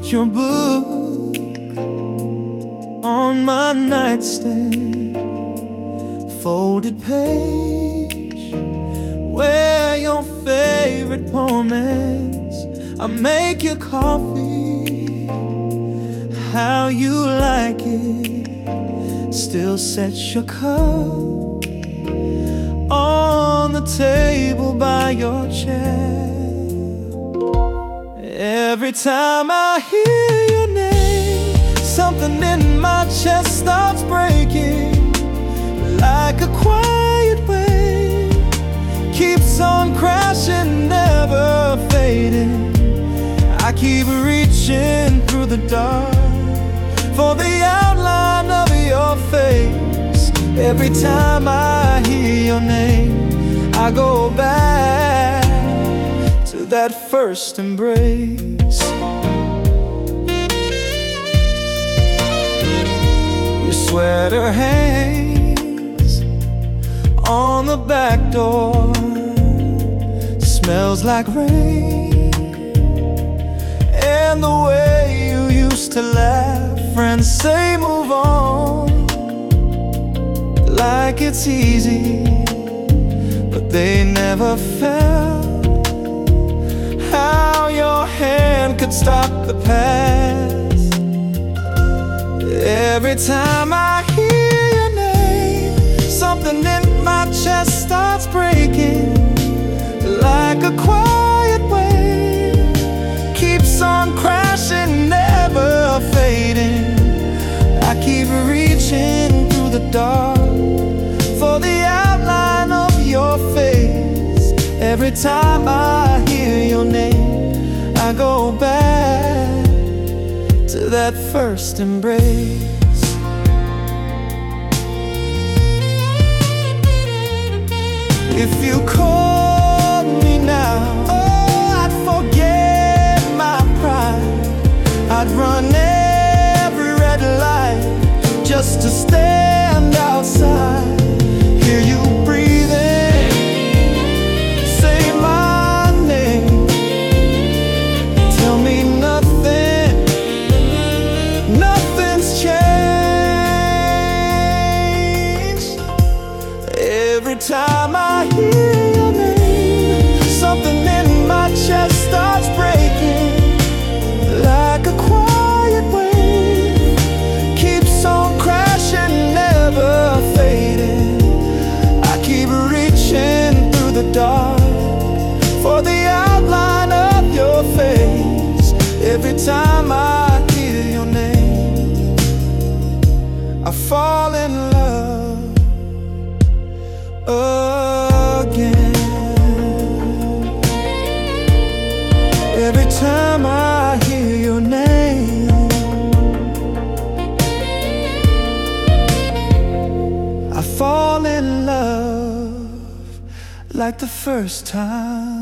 your book on my nightstand, folded page where your favorite poem ends. I make your coffee how you like it, still set your cup on the table by your chair. Every time I hear your name, something in my chest starts breaking, like a quiet wave keeps on crashing, never fading. I keep reaching through the dark for the outline of your face. Every time I hear your name, I go back to that first embrace. Your sweater hangs on the back door, smells like rain, and the way you used to laugh. Friends say move on, like it's easy, but they never felt how your hand could stop the past. Every time I hear your name, something in my chest starts breaking, like a quiet wave keeps on crashing, never fading. I keep reaching through the dark for the outline of your face. Every time I hear your name, I go back to that first embrace. If you called me now, oh, I'd forget my pride. I'd run every red light just to stand outside, hear you breathing, say my name, tell me nothing's changed. Every time I hear your name, something in my chest starts breaking, like a quiet wave keeps on crashing, never fading. I keep reaching through the dark for the outline of your face. Every time I hear your name, I fall in love again. Every time I hear your name, I fall in love like the first time.